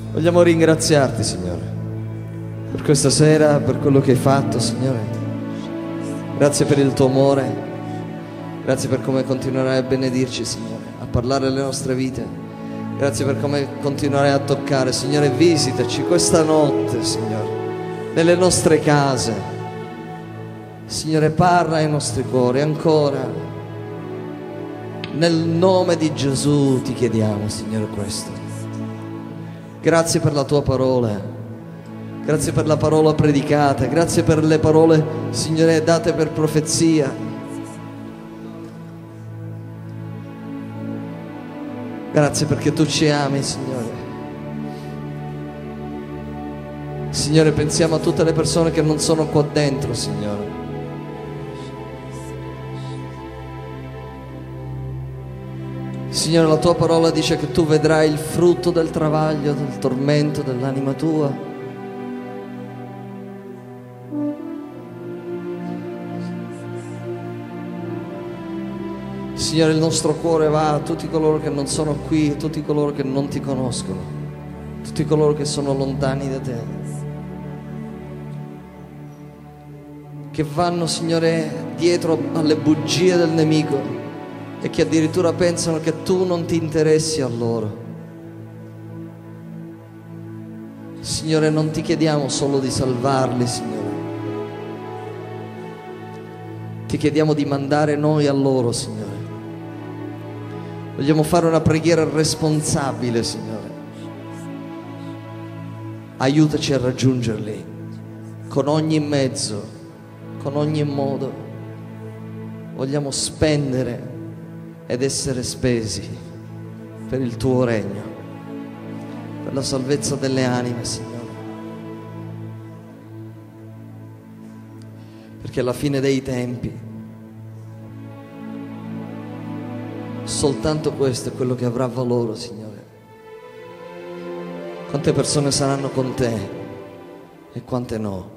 Vogliamo ringraziarti, Signore, per questa sera, per quello che hai fatto, Signore. Grazie per il tuo amore, grazie per come continuerai a benedirci, Signore, a parlare alle nostre vite. Grazie per come continuerai a toccare, Signore. Visitaci questa notte, Signore, nelle nostre case. Signore, parla ai nostri cuori ancora. Nel nome di Gesù ti chiediamo, Signore, questo. Grazie per la tua parola, grazie per la parola predicata, grazie per le parole, Signore, date per profezia. Grazie perché tu ci ami, Signore. Signore, pensiamo a tutte le persone che non sono qua dentro, Signore. Signore, la tua parola dice che tu vedrai il frutto del travaglio, del tormento dell'anima tua. Signore, il nostro cuore va a tutti coloro che non sono qui, a tutti coloro che non ti conoscono, a tutti coloro che sono lontani da te, che vanno, Signore, dietro alle bugie del nemico e che addirittura pensano che tu non ti interessi a loro. Signore, non ti chiediamo solo di salvarli, Signore. Ti chiediamo di mandare noi a loro, Signore. Vogliamo fare una preghiera responsabile, Signore. Aiutaci a raggiungerli con ogni mezzo, con ogni modo. Vogliamo spendere ed essere spesi per il tuo regno, per la salvezza delle anime, Signore. Perché alla fine dei tempi soltanto questo è quello che avrà valore, Signore. Quante persone saranno con te e quante no.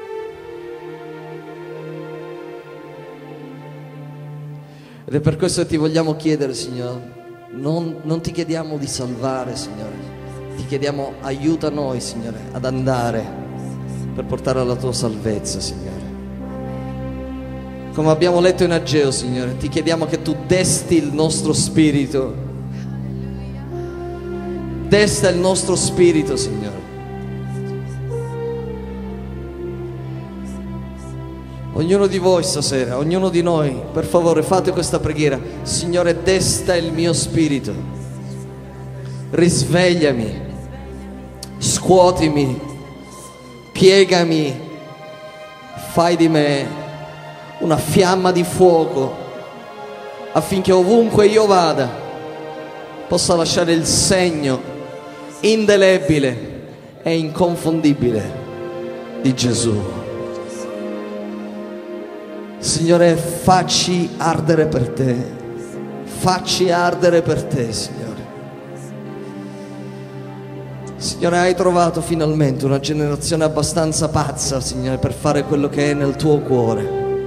Ed è per questo che ti vogliamo chiedere, Signore, non ti chiediamo di salvare, Signore, ti chiediamo aiuta noi, Signore, ad andare per portare alla tua salvezza, Signore. Come abbiamo letto in Ageo, Signore, ti chiediamo che tu desti il nostro spirito, desta il nostro spirito, Signore. Ognuno di voi stasera, ognuno di noi, per favore fate questa preghiera. Signore, desta il mio spirito, risvegliami, scuotimi, piegami, fai di me una fiamma di fuoco affinché ovunque io vada possa lasciare il segno indelebile e inconfondibile di Gesù. Signore, facci ardere per te, facci ardere per te, Signore. Signore, hai trovato finalmente una generazione abbastanza pazza, Signore, per fare quello che è nel tuo cuore.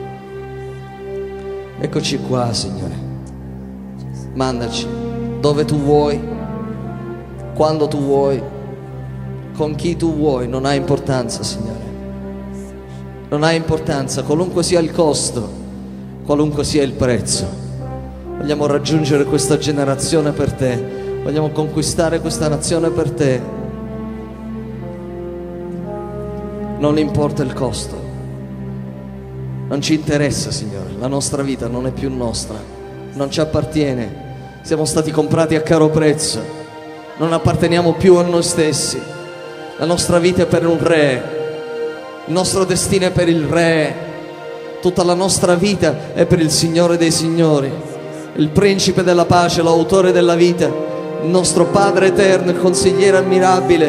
Eccoci qua, Signore. Mandaci dove tu vuoi, quando tu vuoi, con chi tu vuoi, non ha importanza, Signore. Non ha importanza, qualunque sia il costo, qualunque sia il prezzo. Vogliamo raggiungere questa generazione per te, vogliamo conquistare questa nazione per te. Non importa il costo, non ci interessa, Signore, la nostra vita non è più nostra, non ci appartiene, siamo stati comprati a caro prezzo, non apparteniamo più a noi stessi, la nostra vita è per un re. Il nostro destino è per il Re, tutta la nostra vita è per il Signore dei Signori, il Principe della pace, l'autore della vita, il nostro Padre eterno, il consigliere ammirabile.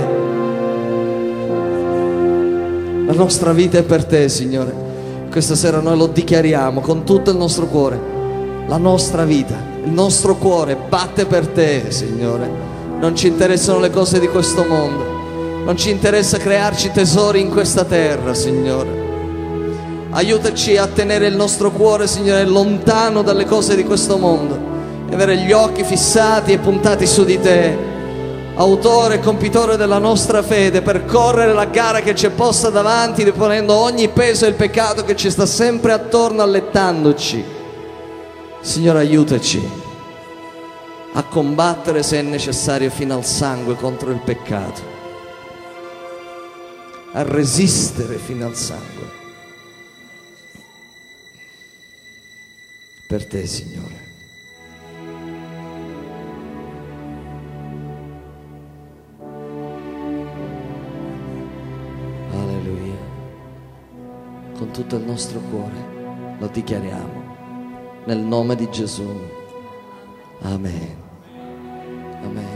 La nostra vita è per te, Signore. Questa sera noi lo dichiariamo con tutto il nostro cuore. La nostra vita, il nostro cuore batte per te, Signore. Non ci interessano le cose di questo mondo. Non ci interessa crearci tesori in questa terra, Signore. Aiutaci a tenere il nostro cuore, Signore, lontano dalle cose di questo mondo e avere gli occhi fissati e puntati su di te. autore e compitore della nostra fede, per correre la gara che ci è posta davanti, deponendo ogni peso e il peccato che ci sta sempre attorno, allettandoci. Signore, aiutaci a combattere, se è necessario, fino al sangue contro il peccato, a resistere fino al sangue per te, Signore. Alleluia. Con tutto il nostro cuore lo dichiariamo nel nome di Gesù. Amen. Amen.